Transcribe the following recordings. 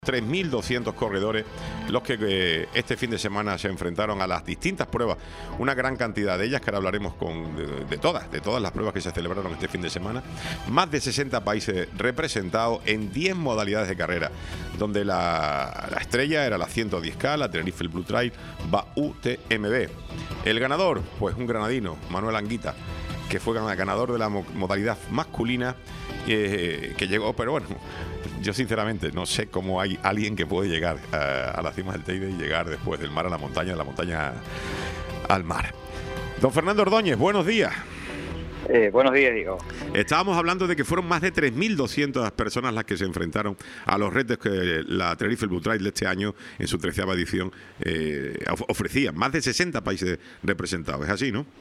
3.200 corredores los que este fin de semana se enfrentaron a las distintas pruebas, una gran cantidad de ellas, que ahora hablaremos de todas las pruebas que se celebraron este fin de semana. Más de 60 países representados en 10 modalidades de carrera, donde la estrella era la 110K, la Tenerife Blue Trail, UTMB. El ganador, pues un granadino, Manuel Anguita, que fue ganador de la modalidad masculina, que llegó, pero bueno, yo sinceramente no sé cómo hay alguien que puede llegar a la cima del Teide y llegar después del mar a la montaña, de la montaña al mar. Don Fernando Ordóñez, buenos días. Buenos días, Diego. Estábamos hablando de que fueron más de 3.200 personas las que se enfrentaron a los retos que la Tenerife Blue Trail de este año, en su 13ª edición, ofrecía. Más de 60 países representados, ¿es así, no?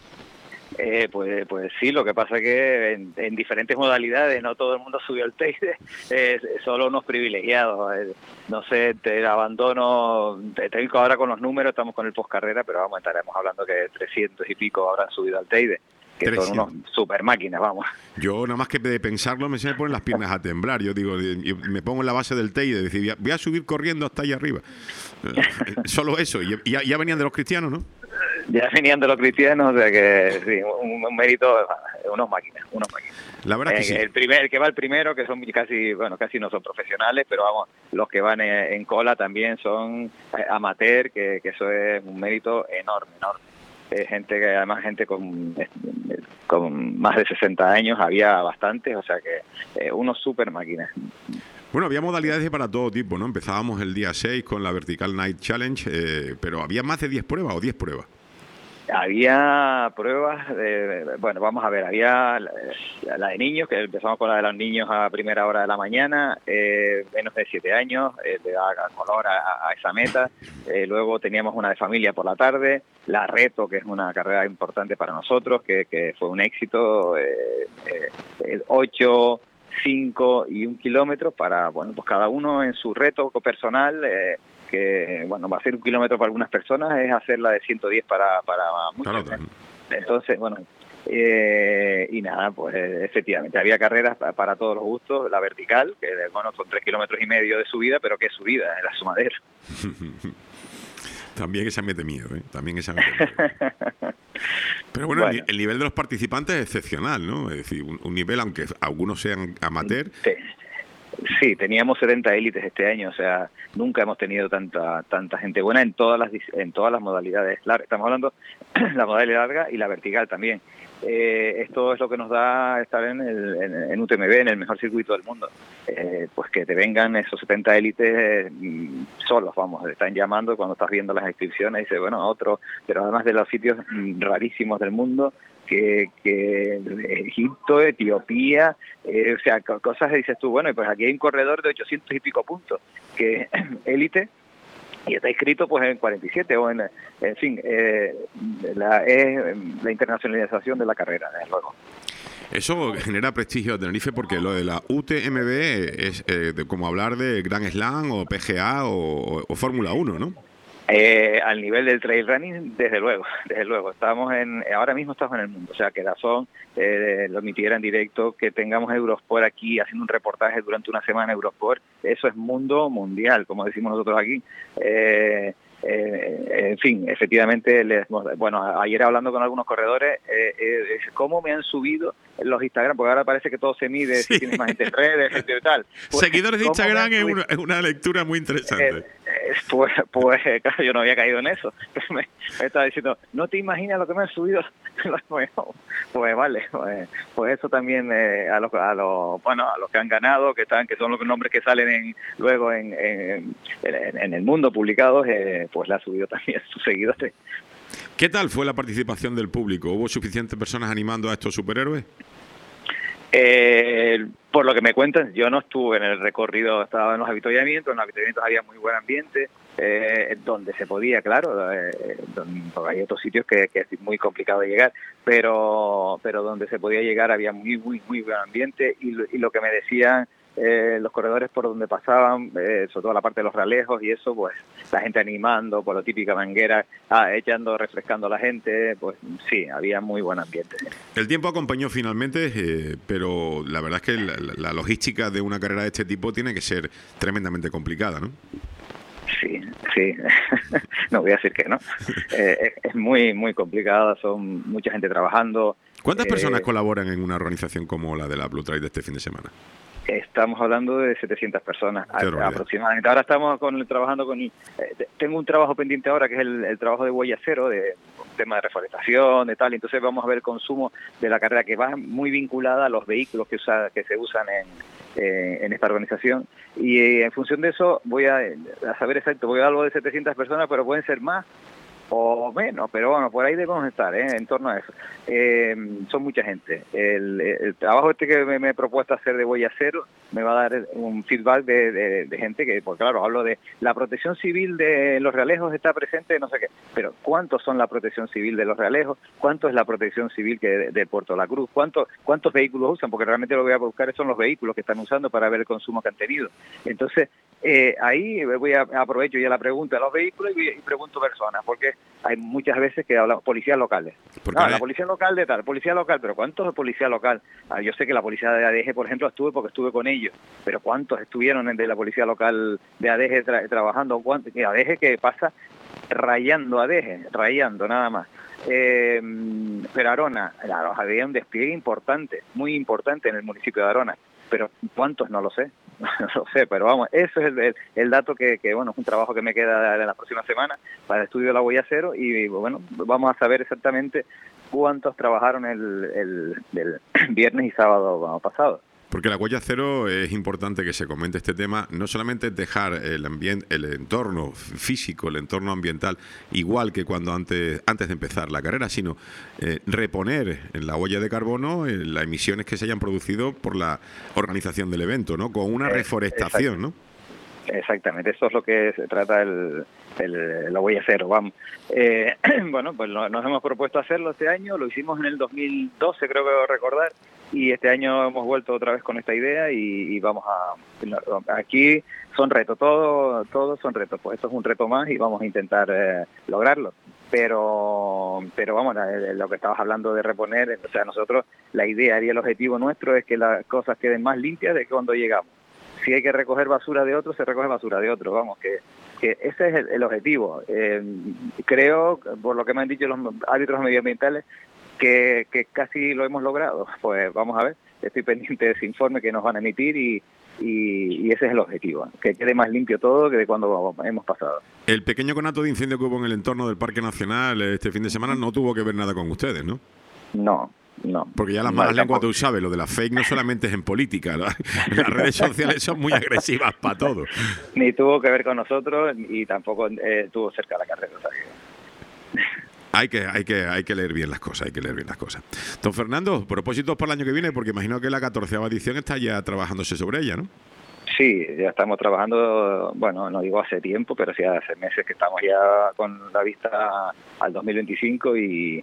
Pues sí, lo que pasa es que en diferentes modalidades no todo el mundo subió al Teide, solo unos privilegiados. No sé, te abandono, te digo ahora con los números, estamos con el postcarrera, pero vamos, estaremos hablando que 300 y pico habrán subido al Teide, que 300. Son unos super máquinas, vamos. Yo nada más que de pensarlo me se me ponen las piernas a temblar. Yo digo, me pongo en la base del Teide, decir, voy a subir corriendo hasta allá arriba. Solo eso, y ya venían de los cristianos, ¿no? Ya venían de los cristianos, o sea que sí, un mérito, unos máquinas. La verdad que sí. El que va el primero, que son casi no son profesionales, pero vamos, los que van en cola también son amateur, que eso es un mérito enorme. Gente que además con más de 60 años, había bastantes, o sea que unos super máquinas. Bueno, había modalidades para todo tipo, ¿no? Empezábamos el día 6 con la Vertical Night Challenge, pero había más de 10 pruebas o 10 pruebas. Había pruebas, vamos a ver, había la de niños, que empezamos con la de los niños a primera hora de la mañana, menos de 7 años, le da color a esa meta. Luego teníamos una de familia por la tarde, la Reto, que es una carrera importante para nosotros, que fue un éxito, 8, 5 y 1 kilómetro para, bueno, pues cada uno en su reto personal, que bueno, va a ser 1 kilómetro para algunas personas, es hacer la de 110 para muchos. Claro. Entonces, bueno, y nada, pues efectivamente, había carreras para todos los gustos. La vertical, que bueno, son 3,5 kilómetros de subida, pero ¿qué subida? En la Sumadera. También esa mete miedo, ¿eh? También esa mete miedo. Pero bueno, el nivel de los participantes es excepcional, ¿no? Es decir, un nivel, aunque algunos sean amateur. Sí, teníamos 70 élites este año, o sea, nunca hemos tenido tanta gente buena en todas las modalidades. Estamos hablando de la modalidad larga y la vertical también. Esto es lo que nos da estar en UTMB, en el mejor circuito del mundo. Pues que te vengan esos 70 élites solos, vamos, te están llamando cuando estás viendo las inscripciones, y dice, bueno, otro, pero además de los sitios rarísimos del mundo, que Egipto, Etiopía, o sea, cosas que dices tú, bueno, y pues aquí hay un corredor de 800 y pico puntos, que élite, y está inscrito pues en 47 o en fin, la internacionalización de la carrera, desde luego. Eso genera prestigio a Tenerife, porque lo de la UTMB es como hablar de Grand Slam o PGA o Fórmula 1, ¿no? Al nivel del trail running, desde luego. Ahora mismo estamos en el mundo, o sea que Dazón lo emitiera en directo, que tengamos Eurosport aquí haciendo un reportaje durante una semana. Eurosport, eso es mundo mundial, como decimos nosotros aquí. En fin, efectivamente, ayer hablando con algunos corredores, cómo me han subido los Instagram, porque ahora parece que todo se mide, si tienes más gente en redes, gente y tal. Seguidores de Instagram es una lectura muy interesante. Pues claro, yo no había caído en eso. Me estaba diciendo, no te imaginas lo que me han subido. Pues vale, pues eso también a los que han ganado, que son los nombres que salen luego en el mundo publicados, pues le ha subido también sus seguidores. ¿Qué tal fue la participación del público? ¿Hubo suficientes personas animando a estos superhéroes? Por lo que me cuentan, yo no estuve en el recorrido, estaba en los avituallamientos había muy buen ambiente, donde se podía, claro, porque hay otros sitios que es muy complicado de llegar, pero donde se podía llegar había muy buen ambiente, y lo que me decían los corredores por donde pasaban, sobre todo la parte de los realejos y eso, pues la gente animando, por la típica manguera, echando, refrescando a la gente, pues sí, había muy buen ambiente. El tiempo acompañó finalmente, pero la verdad es que la logística de una carrera de este tipo tiene que ser tremendamente complicada, ¿no? Sí, sí, no voy a decir que no. Es muy, muy complicada, son mucha gente trabajando. ¿Cuántas personas colaboran en una organización como la de la Blue Trail de este fin de semana? Estamos hablando de 700 personas aproximadamente. Ahora estamos trabajando con... tengo un trabajo pendiente ahora que es el trabajo de huella cero, de tema de reforestación, de tal. Entonces vamos a ver el consumo de la carrera, que va muy vinculada a los vehículos que se usan en esta organización. Y en función de eso voy a saber exacto, voy a dar algo de 700 personas, pero pueden ser más o menos, pero bueno, por ahí debemos estar, en torno a eso. Son mucha gente. El trabajo que me he propuesto hacer de huella cero me va a dar un feedback de gente que, pues claro, hablo de la protección civil de los realejos está presente, no sé qué, pero ¿cuántos son la protección civil de los realejos? ¿Cuánto es la protección civil de Puerto La Cruz? ¿Cuántos vehículos usan? Porque realmente lo que voy a buscar son los vehículos que están usando para ver el consumo que han tenido. Entonces, ahí aprovecho ya la pregunta de los vehículos y pregunto personas, porque hay muchas veces que hablamos policías locales. La policía local de tal, policía local, pero ¿cuántos de policía local? Yo sé que la policía de ADG, por ejemplo, estuve con ellos, pero ¿cuántos estuvieron de la policía local de ADG trabajando? ¿Cuántos? ADG que pasa rayando nada más. Pero Arona, claro, había un despliegue importante, muy importante en el municipio de Arona, pero ¿cuántos? No lo sé. No lo sé, pero vamos, eso es el dato que bueno, es un trabajo que me queda en la próxima semana para el estudio de la huella cero y bueno, vamos a saber exactamente cuántos trabajaron el viernes y sábado pasado. Porque la huella cero es importante que se comente este tema, no solamente dejar el entorno físico, el entorno ambiental, igual que cuando antes de empezar la carrera, sino reponer en la huella de carbono las emisiones que se hayan producido por la organización del evento, ¿no? Con una reforestación, ¿no? Exactamente, eso es lo que se trata la huella cero, vamos. Bueno, pues nos hemos propuesto hacerlo este año, lo hicimos en el 2012, creo que recordar, y este año hemos vuelto otra vez con esta idea y vamos aquí son retos, todos son retos, pues esto es un reto más y vamos a intentar lograrlo. Pero vamos, lo que estabas hablando de reponer, o sea, nosotros, la idea y el objetivo nuestro es que las cosas queden más limpias de cuando llegamos. Si hay que recoger basura de otro, se recoge basura de otro, vamos, que ese es el objetivo. Creo, por lo que me han dicho los árbitros medioambientales, que casi lo hemos logrado. Pues vamos a ver, estoy pendiente de ese informe que nos van a emitir y ese es el objetivo, que quede más limpio todo que de cuando hemos pasado. El pequeño conato de incendio que hubo en el entorno del Parque Nacional este fin de semana no tuvo que ver nada con ustedes, ¿no? No. Porque ya las malas lenguas, tú sabes, lo de la fake no solamente es en política, ¿no? Las redes sociales son muy agresivas para todo. Ni tuvo que ver con nosotros y tampoco estuvo cerca de la carrera, o sea que... Hay que leer bien las cosas, Don Fernando, propósitos para el año que viene, porque imagino que la 14ª edición está ya trabajándose sobre ella, ¿no? Sí, ya estamos trabajando, bueno, no digo hace tiempo, pero sí hace meses que estamos ya con la vista al 2025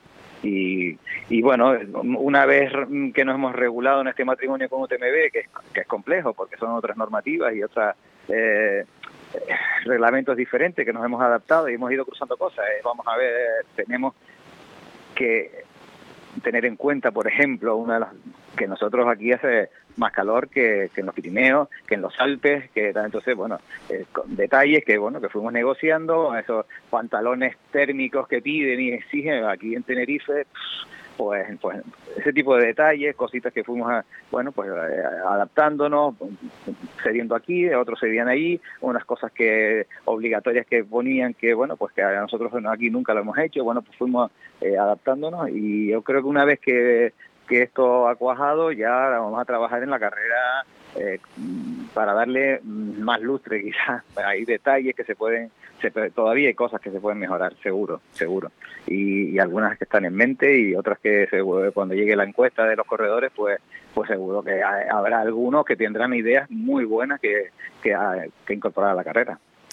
y bueno, una vez que nos hemos regulado en este matrimonio con UTMB, que es complejo porque son otras normativas y otras reglamentos diferentes que nos hemos adaptado y hemos ido cruzando cosas. Vamos a ver, tenemos que tener en cuenta, por ejemplo, una de las que nosotros aquí hace más calor que en los Pirineos, que en los Alpes, que entonces, bueno, detalles que, bueno, que fuimos negociando, esos pantalones térmicos que piden y exigen aquí en Tenerife, pues ese tipo de detalles, cositas que fuimos adaptándonos, cediendo aquí, otros cedían ahí, unas cosas que obligatorias que ponían que, bueno, pues que a nosotros aquí nunca lo hemos hecho, bueno, pues fuimos adaptándonos y yo creo que una vez que esto ha cuajado, ya vamos a trabajar en la carrera para darle más lustre, quizás. Hay detalles que todavía hay cosas que se pueden mejorar, seguro. Y algunas que están en mente y otras que cuando llegue la encuesta de los corredores, pues seguro que habrá algunos que tendrán ideas muy buenas que incorporar a la carrera.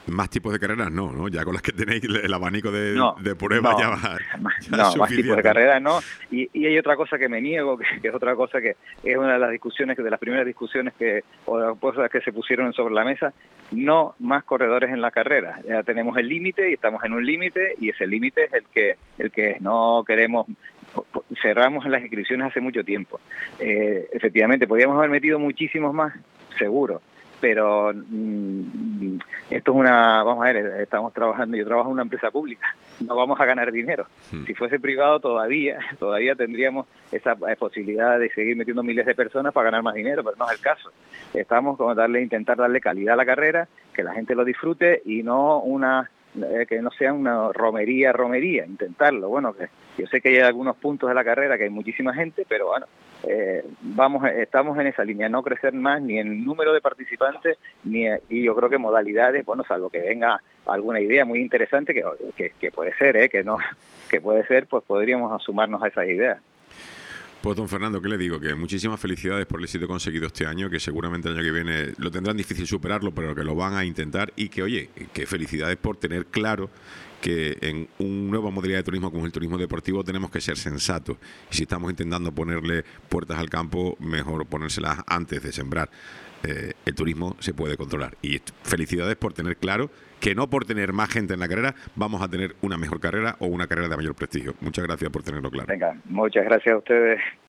Más tipos de carreras no, ya con las que tenéis el abanico de pruebas no, ya va. Más tipos de carreras no. Y hay otra cosa que me niego, que es otra cosa que es una de las discusiones, de las primeras discusiones o de las cosas que se pusieron sobre la mesa, no más corredores en la carrera. Ya tenemos el límite y estamos en un límite, y ese límite es el que no queremos. Cerramos en las inscripciones hace mucho tiempo. Efectivamente, podríamos haber metido muchísimos más, seguro, pero esto es vamos a ver, estamos trabajando, yo trabajo en una empresa pública, no vamos a ganar dinero. Si fuese privado todavía tendríamos esa posibilidad de seguir metiendo miles de personas para ganar más dinero, pero no es el caso. Estamos como intentar darle calidad a la carrera, que la gente lo disfrute y no que no sea una romería, intentarlo. Bueno, que yo sé que hay algunos puntos de la carrera que hay muchísima gente, pero bueno, estamos en esa línea, no crecer más ni en número de participantes, y yo creo que modalidades, bueno, salvo que venga alguna idea muy interesante, que puede ser, que puede ser, pues podríamos sumarnos a esas ideas. Pues don Fernando, ¿qué le digo? Que muchísimas felicidades por el éxito conseguido este año, que seguramente el año que viene lo tendrán difícil superarlo, pero que lo van a intentar, y que, oye, que felicidades por tener claro que en una nueva modalidad de turismo como el turismo deportivo tenemos que ser sensatos. Y si estamos intentando ponerle puertas al campo, mejor ponérselas antes de sembrar. El turismo se puede controlar. Y felicidades por tener claro que no por tener más gente en la carrera vamos a tener una mejor carrera o una carrera de mayor prestigio. Muchas gracias por tenerlo claro. Venga, muchas gracias a ustedes.